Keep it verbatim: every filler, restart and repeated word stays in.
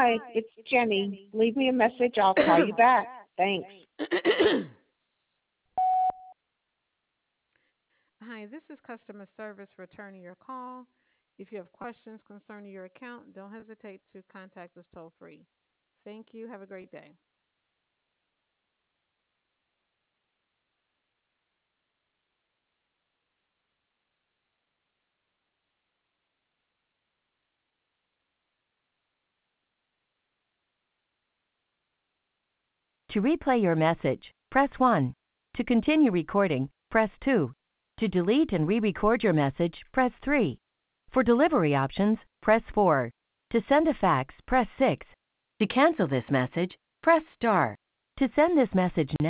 Hi, it's Jenny. Leave me a message. I'll call you back. Thanks. Hi, this is customer service returning your call. If you have questions concerning your account, don't hesitate to contact us toll free. Thank you. Have a great day. To replay your message, press one. To continue recording, press two. To delete and re-record your message, press three. For delivery options, press four. To send a fax, press six. To cancel this message, press star. To send this message now,